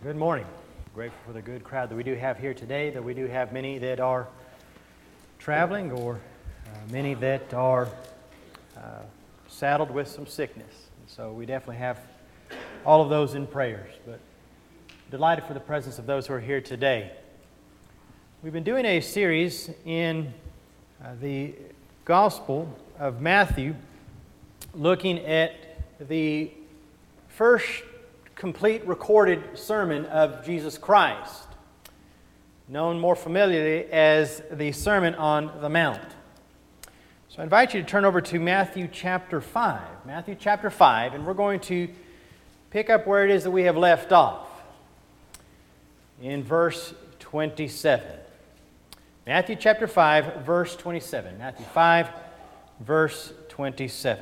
Good morning. Grateful for the good crowd that we do have here today, that we do have many that are traveling or many that are saddled with some sickness. And so we definitely have all of those in prayers, but delighted for the presence of those who are here today. We've been doing a series in the Gospel of Matthew, looking at the first complete recorded sermon of Jesus Christ, known more familiarly as the Sermon on the Mount. So I invite you to turn over to Matthew chapter 5. Matthew chapter 5, and we're going to pick up where it is that we have left off, in verse 27. Matthew chapter 5, verse 27. Matthew 5, verse 27.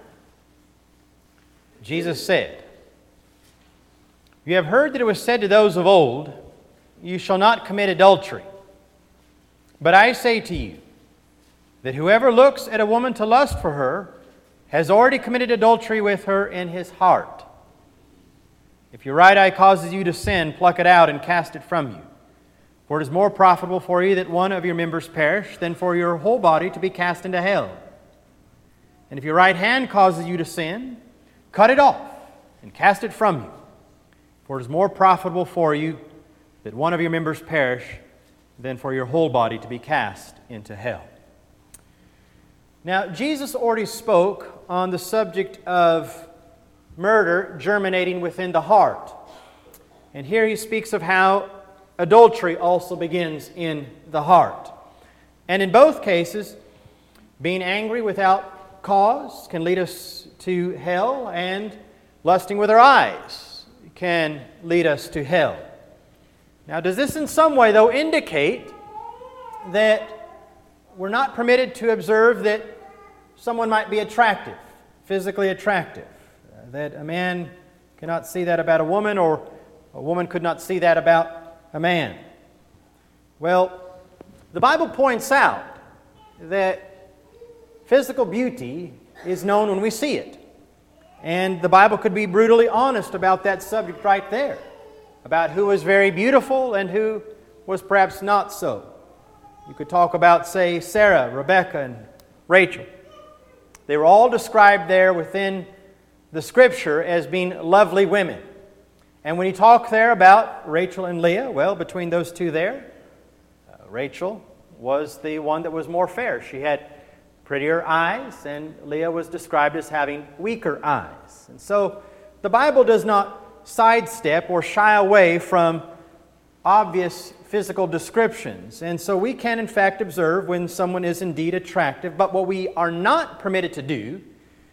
Jesus said, "You have heard that it was said to those of old, 'You shall not commit adultery.' But I say to you, that whoever looks at a woman to lust for her has already committed adultery with her in his heart. If your right eye causes you to sin, pluck it out and cast it from you. For it is more profitable for you that one of your members perish than for your whole body to be cast into hell. And if your right hand causes you to sin, cut it off and cast it from you. For it is more profitable for you that one of your members perish than for your whole body to be cast into hell." Now, Jesus already spoke on the subject of murder germinating within the heart. And here he speaks of how adultery also begins in the heart. And in both cases, being angry without cause can lead us to hell, and lusting with our eyes can lead us to hell. Now, does this in some way, though, indicate that we're not permitted to observe that someone might be attractive, physically attractive? That a man cannot see that about a woman, or a woman could not see that about a man? Well, the Bible points out that physical beauty is known when we see it. And the Bible could be brutally honest about that subject right there, about who was very beautiful and who was perhaps not so. You could talk about, say, Sarah, Rebecca, and Rachel. They were all described there within the Scripture as being lovely women. And when you talk there about Rachel and Leah, well, between those two there, Rachel was the one that was more fair. She had prettier eyes, and Leah was described as having weaker eyes. And so the Bible does not sidestep or shy away from obvious physical descriptions. And so we can in fact observe when someone is indeed attractive, but what we are not permitted to do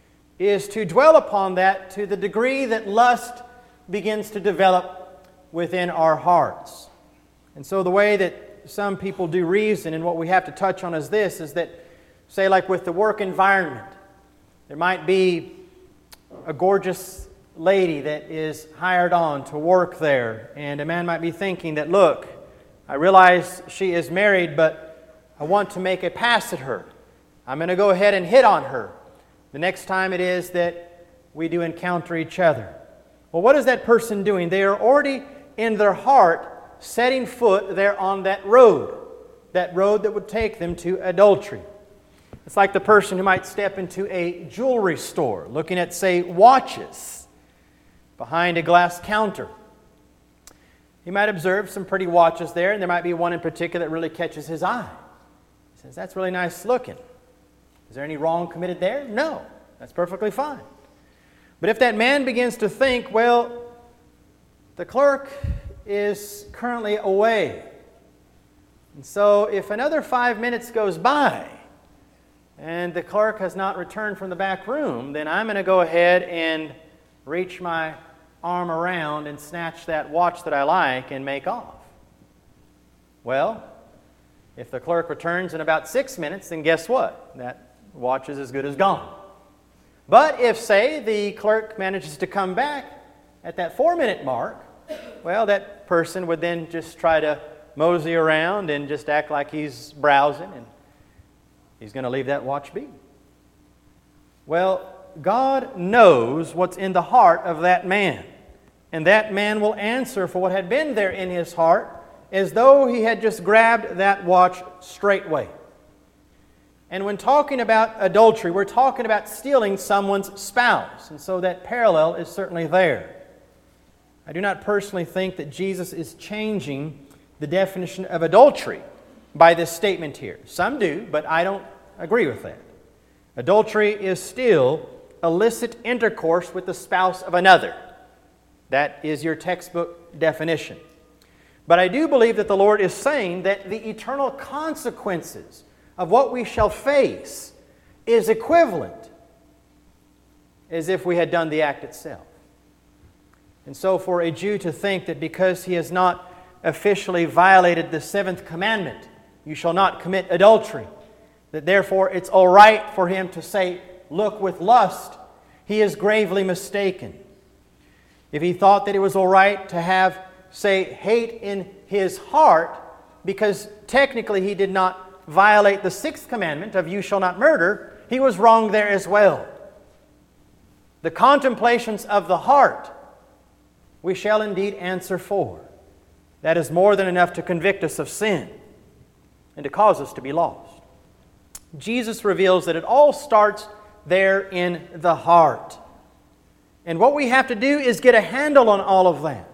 is to dwell upon that to the degree that lust begins to develop within our hearts. And so the way that some people do reason, and what we have to touch on is this, is that, say, like with the work environment, there might be a gorgeous lady that is hired on to work there, and a man might be thinking that, look, I realize she is married, but I want to make a pass at her. I'm going to go ahead and hit on her the next time it is that we do encounter each other. Well, what is that person doing? They are already in their heart setting foot there on that road that would take them to adultery. It's like the person who might step into a jewelry store looking at, say, watches behind a glass counter. He might observe some pretty watches there, and there might be one in particular that really catches his eye. He says, "That's really nice looking. Is there any wrong committed there?" No, that's perfectly fine. But if that man begins to think, well, the clerk is currently away, and so if another 5 minutes goes by, and the clerk has not returned from the back room, then I'm going to go ahead and reach my arm around and snatch that watch that I like and make off. Well, if the clerk returns in about 6 minutes, then guess what? That watch is as good as gone. But if, say, the clerk manages to come back at that 4-minute mark, well, that person would then just try to mosey around and just act like he's browsing, and he's going to leave that watch be. Well, God knows what's in the heart of that man. And that man will answer for what had been there in his heart as though he had just grabbed that watch straightway. And when talking about adultery, we're talking about stealing someone's spouse. And so that parallel is certainly there. I do not personally think that Jesus is changing the definition of adultery by this statement here. Some do, but I don't agree with that. Adultery is still illicit intercourse with the spouse of another. That is your textbook definition. But I do believe that the Lord is saying that the eternal consequences of what we shall face is equivalent as if we had done the act itself. And so for a Jew to think that because he has not officially violated the seventh commandment, you shall not commit adultery, that therefore it's all right for him to say, look with lust, he is gravely mistaken. If he thought that it was all right to have, say, hate in his heart, because technically he did not violate the sixth commandment of you shall not murder, he was wrong there as well. The contemplations of the heart we shall indeed answer for. That is more than enough to convict us of sin and to cause us to be lost. Jesus reveals that it all starts there in the heart. And what we have to do is get a handle on all of that.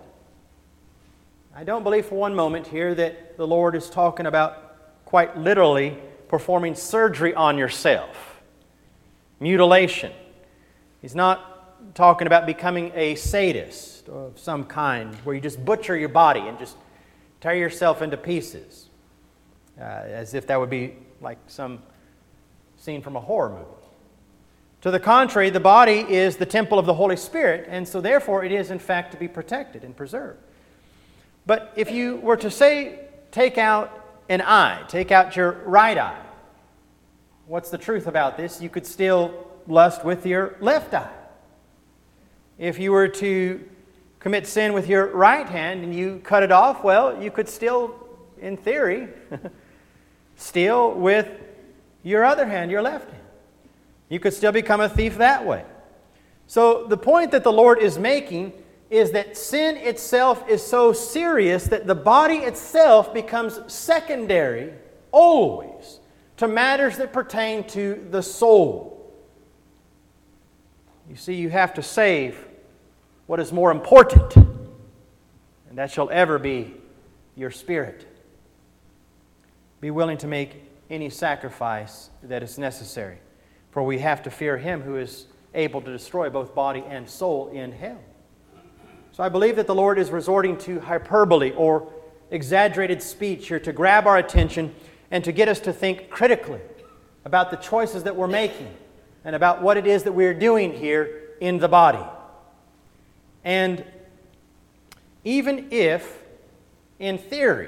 I don't believe for one moment here that the Lord is talking about quite literally performing surgery on yourself. Mutilation. He's not talking about becoming a sadist of some kind where you just butcher your body and just tear yourself into pieces. As if that would be like some scene from a horror movie. To the contrary, the body is the temple of the Holy Spirit, and so therefore it is in fact to be protected and preserved. But if you were to say, take out an eye, take out your right eye, what's the truth about this? You could still lust with your left eye. If you were to commit sin with your right hand and you cut it off, well, you could still, in theory, steal with your other hand, your left hand. You could still become a thief that way. So the point that the Lord is making is that sin itself is so serious that the body itself becomes secondary always to matters that pertain to the soul. You see, you have to save what is more important, and that shall ever be your spirit. Be willing to make any sacrifice that is necessary, for we have to fear Him who is able to destroy both body and soul in hell. So I believe that the Lord is resorting to hyperbole or exaggerated speech here to grab our attention and to get us to think critically about the choices that we're making and about what it is that we're doing here in the body. And even if, in theory,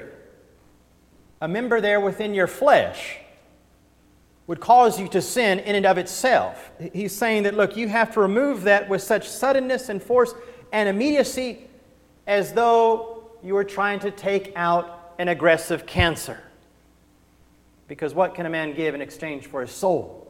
a member there within your flesh would cause you to sin in and of itself, he's saying that, look, you have to remove that with such suddenness and force and immediacy as though you were trying to take out an aggressive cancer. Because what can a man give in exchange for his soul?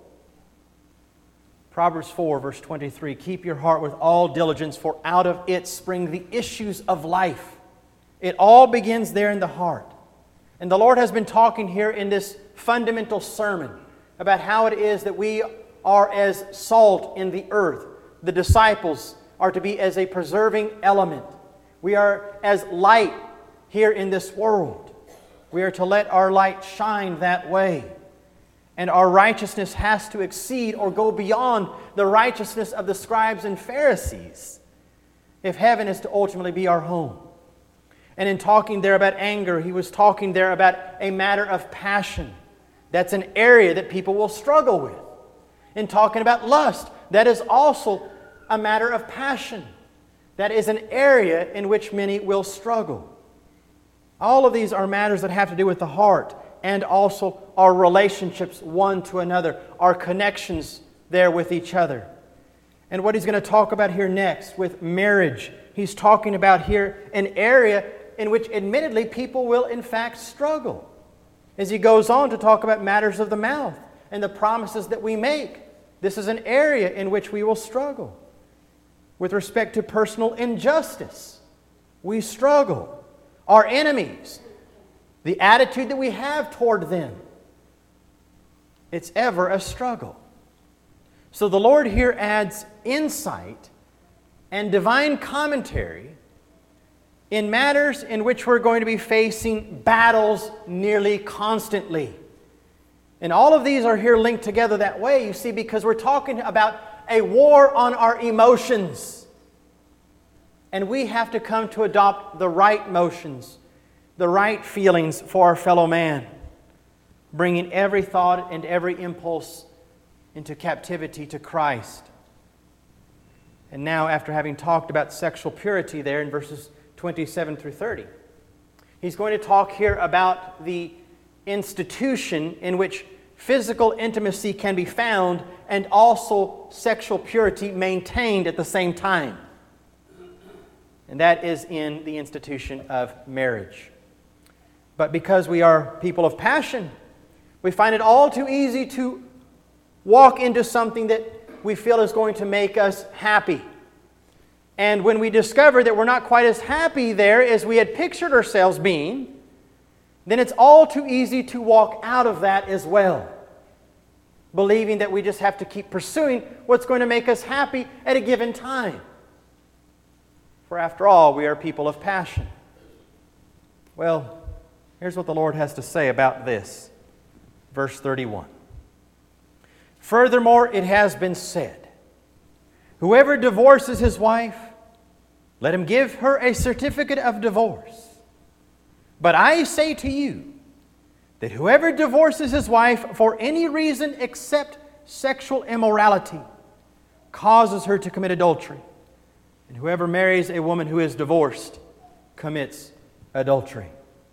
Proverbs 4, verse 23, keep your heart with all diligence, for out of it spring the issues of life. It all begins there in the heart. And the Lord has been talking here in this fundamental sermon about how it is that we are as salt in the earth. The disciples are to be as a preserving element. We are as light here in this world. We are to let our light shine that way. And our righteousness has to exceed or go beyond the righteousness of the scribes and Pharisees if heaven is to ultimately be our home. And in talking there about anger, he was talking there about a matter of passion. That's an area that people will struggle with. In talking about lust, that is also a matter of passion. That is an area in which many will struggle. All of these are matters that have to do with the heart and also our relationships one to another, our connections there with each other. And what he's going to talk about here next with marriage, he's talking about here an area in which admittedly people will in fact struggle. As he goes on to talk about matters of the mouth and the promises that we make, this is an area in which we will struggle. with respect to personal injustice. We struggle. Our enemies, the attitude that we have toward them, it's ever a struggle. So the Lord here adds insight and divine commentary in matters in which we're going to be facing battles nearly constantly. And all of these are here linked together that way, you see, because we're talking about a war on our emotions. And we have to come to adopt the right emotions, the right feelings for our fellow man, bringing every thought and every impulse into captivity to Christ. And now, after having talked about sexual purity there in verses 27 through 30, he's going to talk here about the institution in which physical intimacy can be found and also sexual purity maintained at the same time. And that is in the institution of marriage. But because we are people of passion, we find it all too easy to walk into something that we feel is going to make us happy. And when we discover that we're not quite as happy there as we had pictured ourselves being, then it's all too easy to walk out of that as well, believing that we just have to keep pursuing what's going to make us happy at a given time. For after all, we are people of passion. Well, here's what the Lord has to say about this. Verse 31. Furthermore, it has been said, whoever divorces his wife, let him give her a certificate of divorce. But I say to you that whoever divorces his wife for any reason except sexual immorality causes her to commit adultery. And whoever marries a woman who is divorced commits adultery.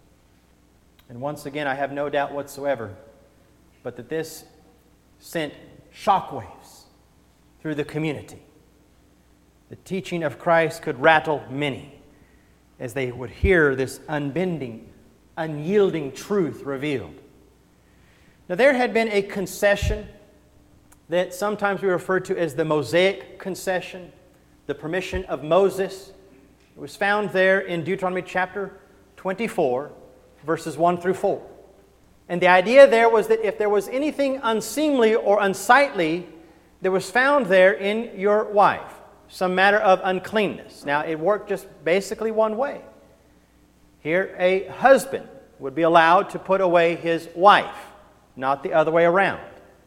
And once again, I have no doubt whatsoever but that this sent shockwaves through the community. The teaching of Christ could rattle many as they would hear this unbending, unyielding truth revealed. Now, there had been a concession that sometimes we refer to as the Mosaic concession, the permission of Moses. It was found there in Deuteronomy chapter 24, verses 1 through 4. And the idea there was that if there was anything unseemly or unsightly that was found there in your wife, some matter of uncleanness. Now, it worked just basically one way. Here, a husband would be allowed to put away his wife, not the other way around.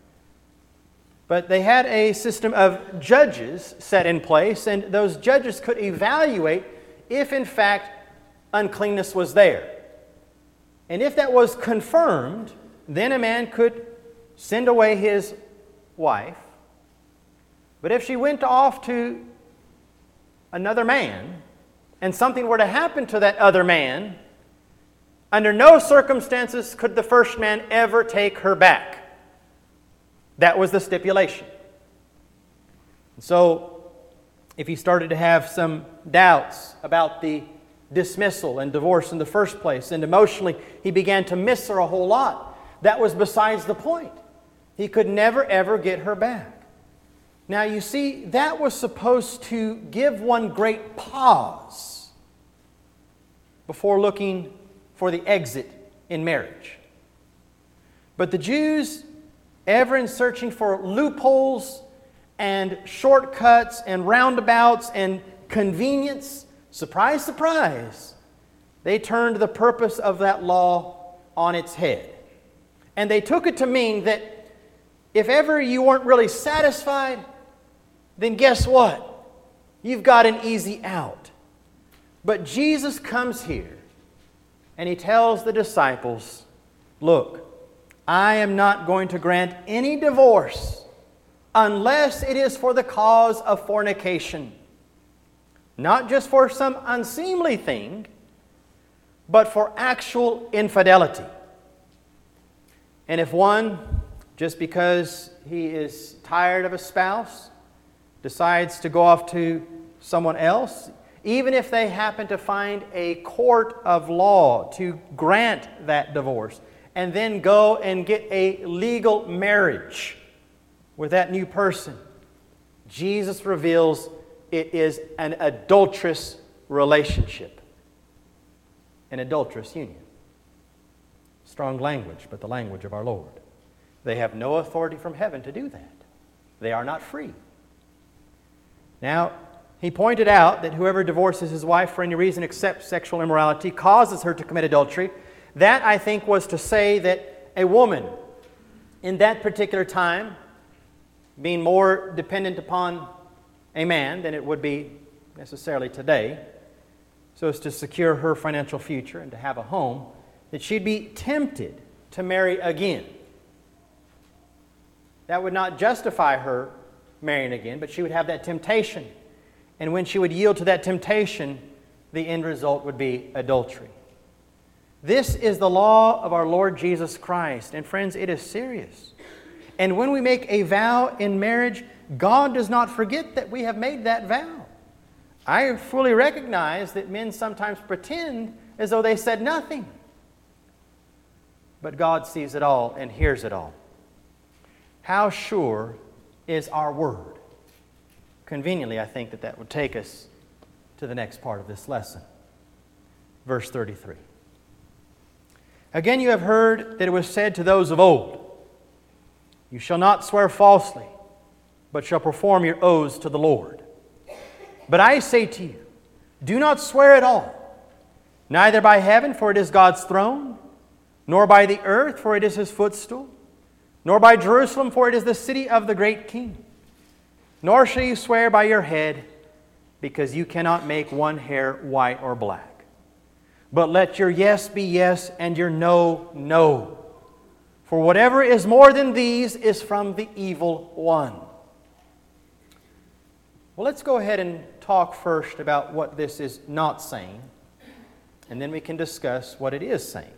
But they had a system of judges set in place, and those judges could evaluate if, in fact, uncleanness was there. And if that was confirmed, then a man could send away his wife. But if she went off to another man, and something were to happen to that other man, under no circumstances could the first man ever take her back. That was the stipulation. So, if he started to have some doubts about the dismissal and divorce in the first place, and emotionally he began to miss her a whole lot, that was besides the point. He could never ever get her back. Now you see, that was supposed to give one great pause before looking for the exit in marriage. But the Jews, ever in searching for loopholes and shortcuts and roundabouts and convenience, surprise, surprise, they turned the purpose of that law on its head. And they took it to mean that if ever you weren't really satisfied, then guess what? You've got an easy out. But Jesus comes here and he tells the disciples, look, I am not going to grant any divorce unless it is for the cause of fornication. Not just for some unseemly thing, but for actual infidelity. And if one, just because he is tired of a spouse, decides to go off to someone else, even if they happen to find a court of law to grant that divorce, and then go and get a legal marriage with that new person, Jesus reveals it is an adulterous relationship, an adulterous union. Strong language, but the language of our Lord. They have no authority from heaven to do that. They are not free. Now, he pointed out that whoever divorces his wife for any reason except sexual immorality causes her to commit adultery. That, I think, was to say that a woman in that particular time, being more dependent upon a man than it would be necessarily today, so as to secure her financial future and to have a home, that she'd be tempted to marry again. That would not justify her marrying again, but she would have that temptation. And when she would yield to that temptation, the end result would be adultery. This is the law of our Lord Jesus Christ. And friends, it is serious. And when we make a vow in marriage, God does not forget that we have made that vow. I fully recognize that men sometimes pretend as though they said nothing. But God sees it all and hears it all. How sure is our word? Conveniently, I think that would take us to the next part of this lesson. Verse 33. Again, you have heard that it was said to those of old, "You shall not swear falsely, but shall perform your oaths to the Lord." But I say to you, do not swear at all, neither by heaven, for it is God's throne, nor by the earth, for it is His footstool, nor by Jerusalem, for it is the city of the great King. Nor shall you swear by your head, because you cannot make one hair white or black. But let your yes be yes, and your no, no. For whatever is more than these is from the evil one. Well, let's go ahead and talk first about what this is not saying, and then we can discuss what it is saying.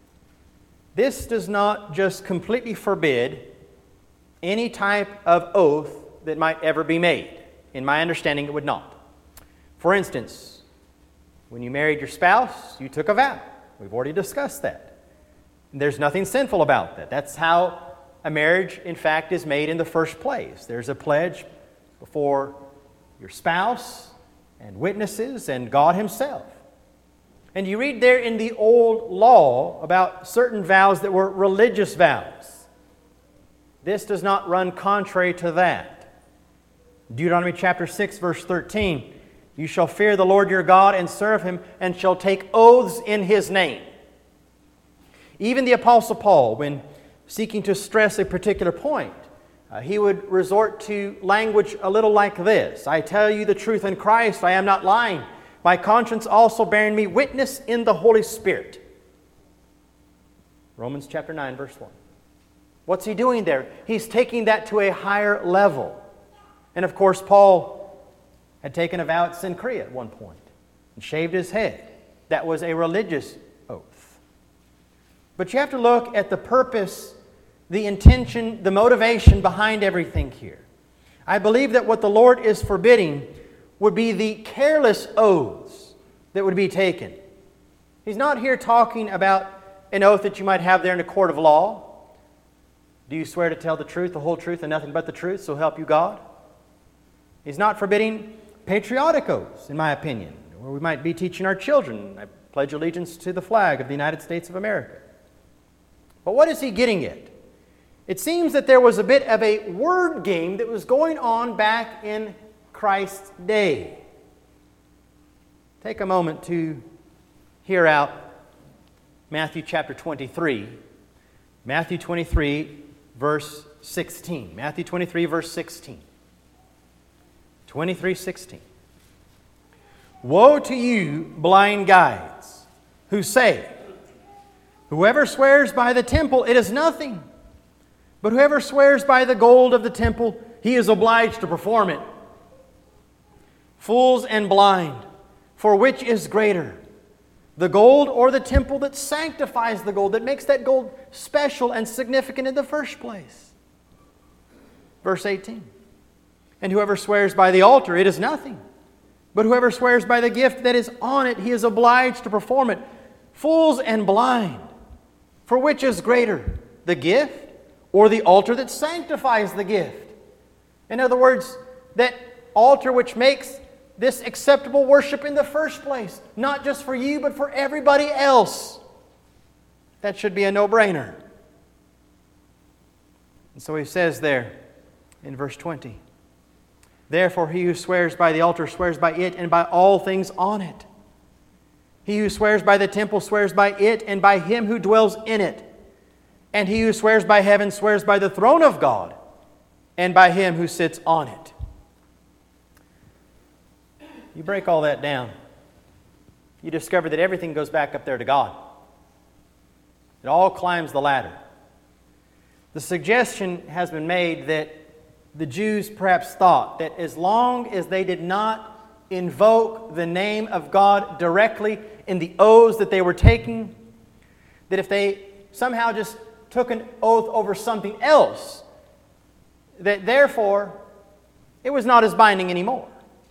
This does not just completely forbid any type of oath that might ever be made. In my understanding, it would not. For instance, when you married your spouse, you took a vow. We've already discussed that. There's nothing sinful about that. That's how a marriage, in fact, is made in the first place. There's a pledge before your spouse and witnesses and God Himself. And you read there in the old law about certain vows that were religious vows. This does not run contrary to that. Deuteronomy chapter 6, verse 13. You shall fear the Lord your God and serve Him, and shall take oaths in His name. Even the Apostle Paul, when seeking to stress a particular point, he would resort to language a little like this. I tell you the truth in Christ, I am not lying. My conscience also bearing me witness in the Holy Spirit. Romans chapter 9, verse 1. What's he doing there? He's taking that to a higher level. And of course, Paul had taken a vow at Cenchrea at one point and shaved his head. That was a religious oath. But you have to look at the purpose, the intention, the motivation behind everything here. I believe that what the Lord is forbidding would be the careless oaths that would be taken. He's not here talking about an oath that you might have there in a court of law. Do you swear to tell the truth, the whole truth, and nothing but the truth, so help you God? He's not forbidding patriotic oaths, in my opinion, where we might be teaching our children, I pledge allegiance to the flag of the United States of America. But what is he getting at? It seems that there was a bit of a word game that was going on back in Christ's day. Take a moment to hear out Matthew chapter 23. Matthew 23, verse 16. Matthew 23, verse 16. 23:16. Woe to you, blind guides, who say, whoever swears by the temple, it is nothing. But whoever swears by the gold of the temple, he is obliged to perform it. Fools and blind, for which is greater, the gold or the temple that sanctifies the gold, that makes that gold special and significant in the first place? Verse 18. And whoever swears by the altar, it is nothing. But whoever swears by the gift that is on it, he is obliged to perform it. Fools and blind, for which is greater, the gift or the altar that sanctifies the gift? In other words, that altar which makes this acceptable worship in the first place. Not just for you, but for everybody else. That should be a no-brainer. And so he says there in verse 20, "Therefore he who swears by the altar swears by it and by all things on it. He who swears by the temple swears by it and by him who dwells in it. And he who swears by heaven swears by the throne of God and by him who sits on it." You break all that down, you discover that everything goes back up there to God. It all climbs the ladder. The suggestion has been made that the Jews perhaps thought that as long as they did not invoke the name of God directly in the oaths that they were taking, that if they somehow just took an oath over something else, that therefore it was not as binding anymore.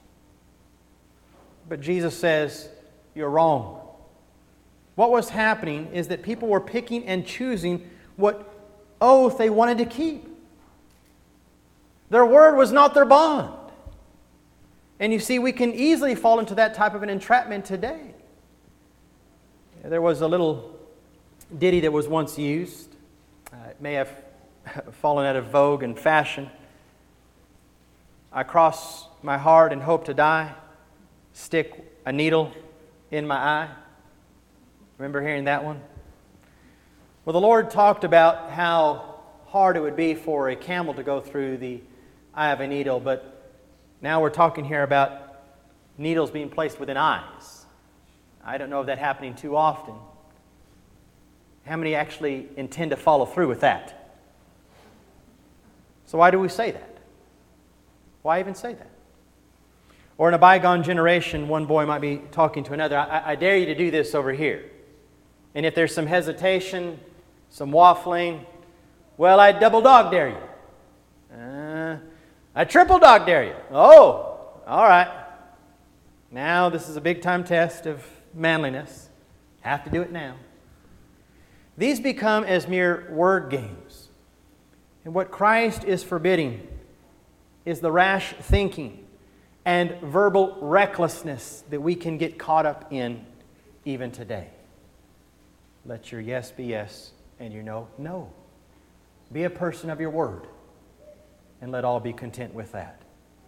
But Jesus says, you're wrong. What was happening is that people were picking and choosing what oath they wanted to keep. Their word was not their bond. And you see, we can easily fall into that type of an entrapment today. There was a little ditty that was once used. It may have fallen out of vogue and fashion. "I cross my heart and hope to die. Stick a needle in my eye." Remember hearing that one? Well, the Lord talked about how hard it would be for a camel to go through the eye of a needle, but now we're talking here about needles being placed within eyes. I don't know of that happening too often. How many actually intend to follow through with that? So why do we say that? Why even say that? Or in a bygone generation, one boy might be talking to another, I dare you to do this over here. And if there's some hesitation, some waffling, well, I double dog dare you. I triple dog dare you. Oh, all right. Now this is a big time test of manliness. Have to do it now. These become as mere word games. And what Christ is forbidding is the rash thinking and verbal recklessness that we can get caught up in even today. Let your yes be yes and your no, no. Be a person of your word, and let all be content with that.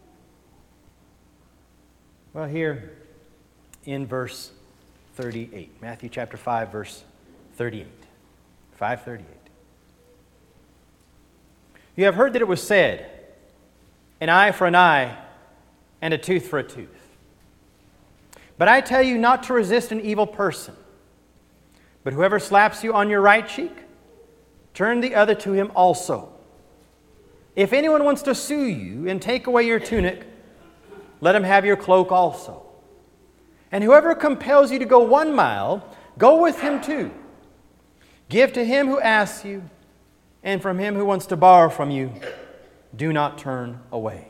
Well, here in verse 38, Matthew chapter 5, verse 38. 5:38. "You have heard that it was said, an eye for an eye, and a tooth for a tooth. But I tell you not to resist an evil person. But whoever slaps you on your right cheek, turn the other to him also. If anyone wants to sue you and take away your tunic, let him have your cloak also. And whoever compels you to go 1 mile, go with him 2. Give to him who asks you, and from him who wants to borrow from you, do not turn away."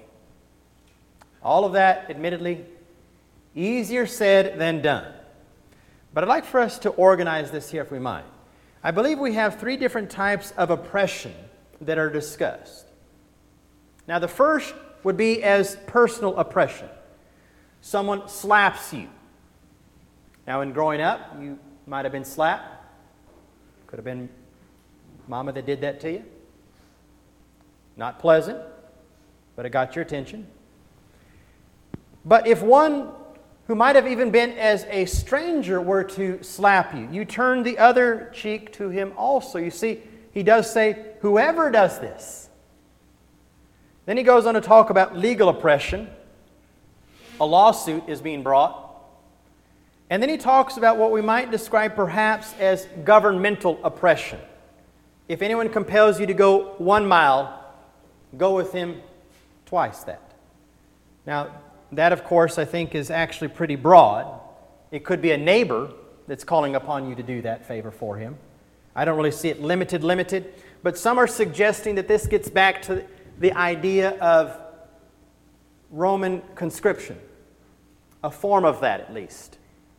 All of that, admittedly, easier said than done. But I'd like for us to organize this here, if we might. I believe we have 3 different types of oppression that are discussed. Now, the first would be as personal oppression. Someone slaps you. Now, in growing up, you might have been slapped. Could have been mama that did that to you. Not pleasant, but it got your attention. But if one who might have even been as a stranger were to slap you, you turn the other cheek to him also. You see, he does say, whoever does this. Then he goes on to talk about legal oppression. A lawsuit is being brought. And then he talks about what we might describe perhaps as governmental oppression. If anyone compels you to go 1 mile, go with him twice that. Now, that, of course, I think is actually pretty broad. It could be a neighbor that's calling upon you to do that favor for him. I don't really see it limited, but some are suggesting that this gets back to the idea of Roman conscription, a form of that at least.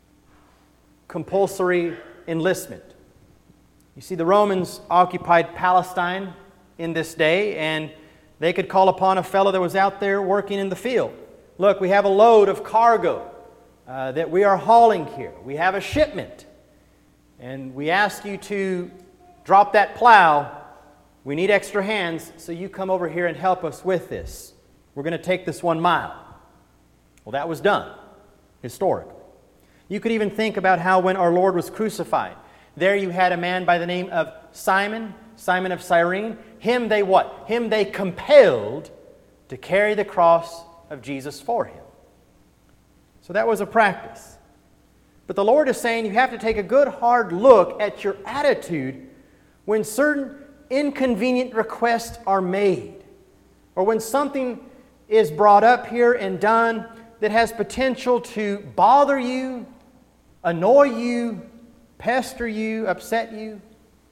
Compulsory enlistment. You see, the Romans occupied Palestine in this day, and they could call upon a fellow that was out there working in the field Look, we have a load of cargo that we are hauling here. We have a shipment. And we ask you to drop that plow. We need extra hands, so you come over here and help us with this. We're going to take this 1 mile. Well, that was done historically. You could even think about how when our Lord was crucified, there you had a man by the name of Simon of Cyrene. Him they what? Him they compelled to carry the cross of Jesus for him. So that was a practice. But the Lord is saying you have to take a good hard look at your attitude when certain inconvenient requests are made, or when something is brought up here and done that has potential to bother you, annoy you, pester you, upset you.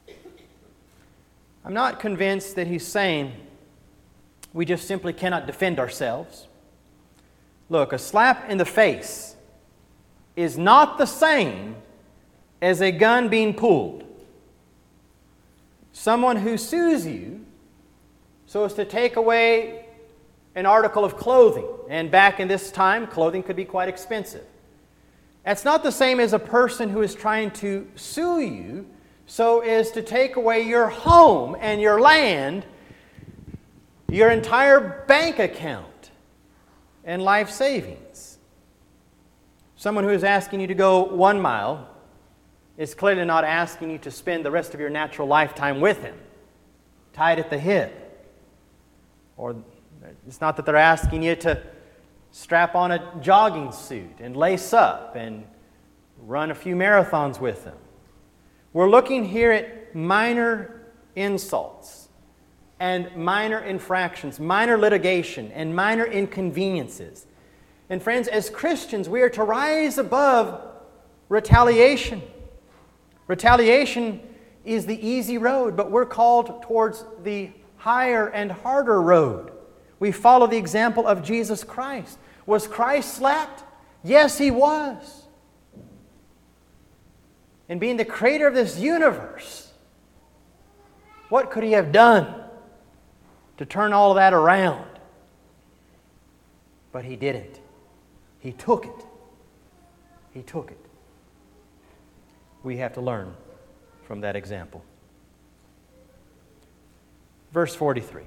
I'm not convinced that he's saying we just simply cannot defend ourselves. Look, a slap in the face is not the same as a gun being pulled. Someone who sues you so as to take away an article of clothing, and back in this time, clothing could be quite expensive. That's not the same as a person who is trying to sue you so as to take away your home and your land, your entire bank account, and life savings. Someone who is asking you to go 1 mile is clearly not asking you to spend the rest of your natural lifetime with him, tied at the hip. Or it's not that they're asking you to strap on a jogging suit and lace up and run a few marathons with them. We're looking here at minor insults and minor infractions, minor litigation and minor inconveniences. And friends, as Christians, we are to rise above retaliation. Retaliation is the easy road, but we're called towards the higher and harder road. We follow the example of Jesus Christ. Was Christ slapped? Yes, He was. And being the creator of this universe, what could He have done to turn all of that around? But He didn't. He took it. He took it. We have to learn from that example. Verse 43.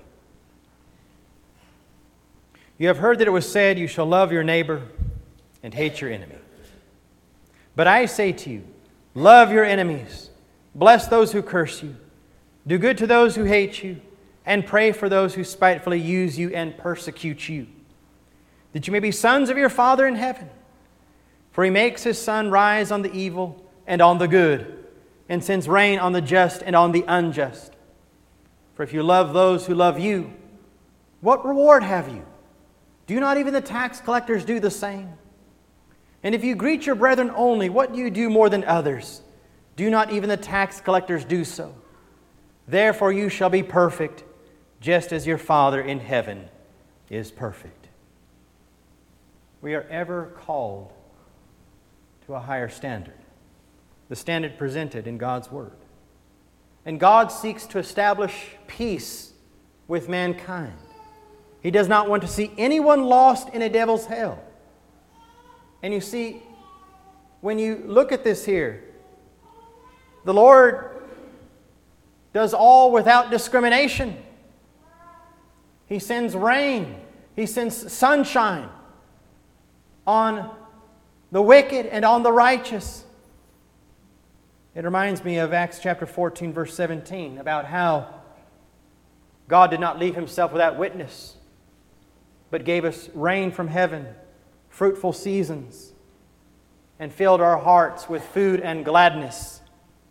You have heard that it was said, you shall love your neighbor and hate your enemy. But I say to you, love your enemies, bless those who curse you, do good to those who hate you, and pray for those who spitefully use you and persecute you, that you may be sons of your Father in heaven. For He makes His sun rise on the evil and on the good, and sends rain on the just and on the unjust. For if you love those who love you, what reward have you? Do not even the tax collectors do the same? And if you greet your brethren only, what do you do more than others? Do not even the tax collectors do so? Therefore you shall be perfect, just as your Father in heaven is perfect. We are ever called to a higher standard, the standard presented in God's Word. And God seeks to establish peace with mankind. He does not want to see anyone lost in a devil's hell. And you see, when you look at this here, the Lord does all without discrimination. He sends rain. He sends sunshine on the wicked and on the righteous. It reminds me of Acts chapter 14, verse 17, about how God did not leave Himself without witness, but gave us rain from heaven, fruitful seasons, and filled our hearts with food and gladness.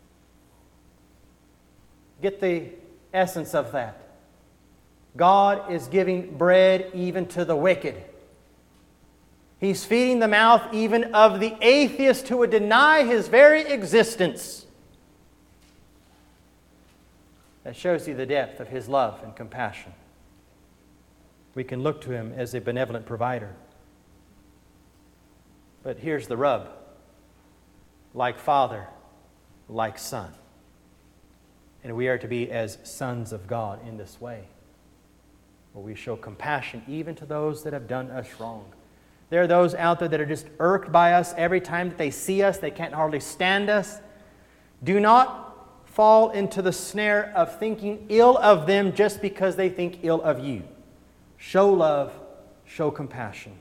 Get the essence of that. God is giving bread even to the wicked. He's feeding the mouth even of the atheist who would deny His very existence. That shows you the depth of His love and compassion. We can look to Him as a benevolent provider. But here's the rub. Like Father, like Son. And we are to be as sons of God in this way, where we show compassion even to those that have done us wrong. There are those out there that are just irked by us. Every time that they see us, they can't hardly stand us. Do not fall into the snare of thinking ill of them just because they think ill of you. Show love, show compassion.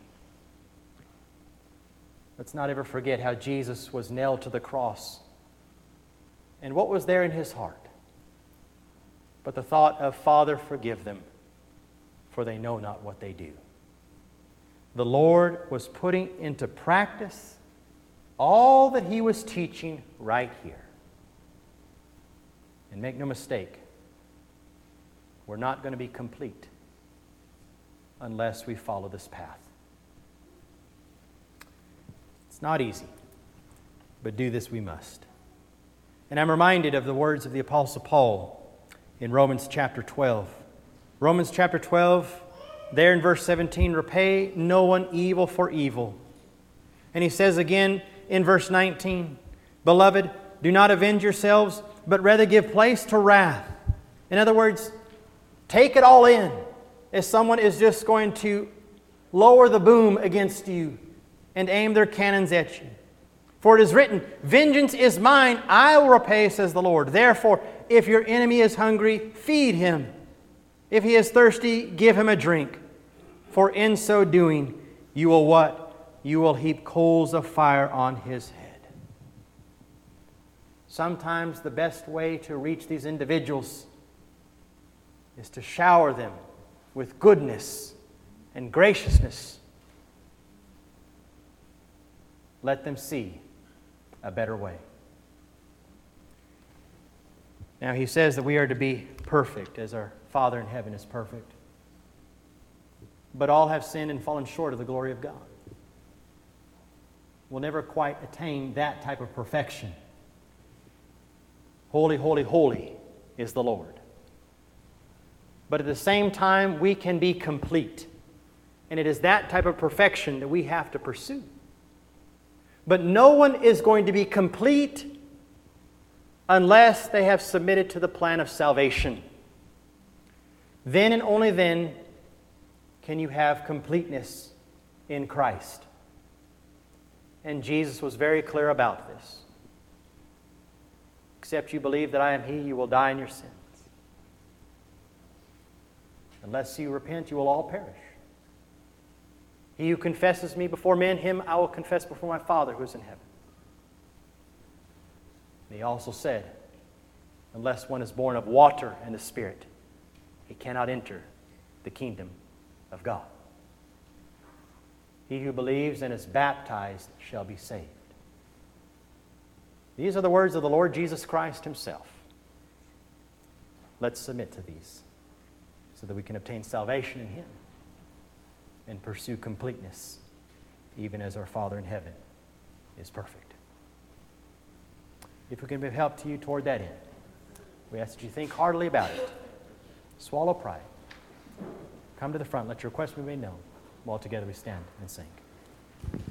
Let's not ever forget how Jesus was nailed to the cross. And what was there in His heart? But the thought of, Father, forgive them, for they know not what they do. The Lord was putting into practice all that He was teaching right here. And make no mistake, we're not going to be complete unless we follow this path. It's not easy, but do this we must. And I'm reminded of the words of the Apostle Paul in Romans chapter 12. Romans chapter 12, there in verse 17, repay no one evil for evil. And he says again in verse 19, Beloved, do not avenge yourselves, but rather give place to wrath. In other words, take it all in. If someone is just going to lower the boom against you and aim their cannons at you. For it is written, Vengeance is mine, I will repay, says the Lord. Therefore, if your enemy is hungry, feed him. If he is thirsty, give him a drink. For in so doing, you will what? You will heap coals of fire on his head. Sometimes the best way to reach these individuals is to shower them with goodness and graciousness. Let them see a better way. Now he says that we are to be perfect as our Father in heaven is perfect. But all have sinned and fallen short of the glory of God. We'll never quite attain that type of perfection. Holy, holy, holy is the Lord. But at the same time, we can be complete. And it is that type of perfection that we have to pursue. But no one is going to be complete unless they have submitted to the plan of salvation. Then and only then can you have completeness in Christ. And Jesus was very clear about this. Except you believe that I am He, you will die in your sins. Unless you repent, you will all perish. He who confesses me before men, him I will confess before my Father who is in heaven. And he also said, unless one is born of water and the Spirit, he cannot enter the kingdom of God. He who believes and is baptized shall be saved. These are the words of the Lord Jesus Christ Himself. Let's submit to these so that we can obtain salvation in Him and pursue completeness, even as our Father in heaven is perfect. If we can be of help to you toward that end, we ask that you think heartily about it. Swallow pride. Come to the front. Let your request be made known. While together we stand and sing.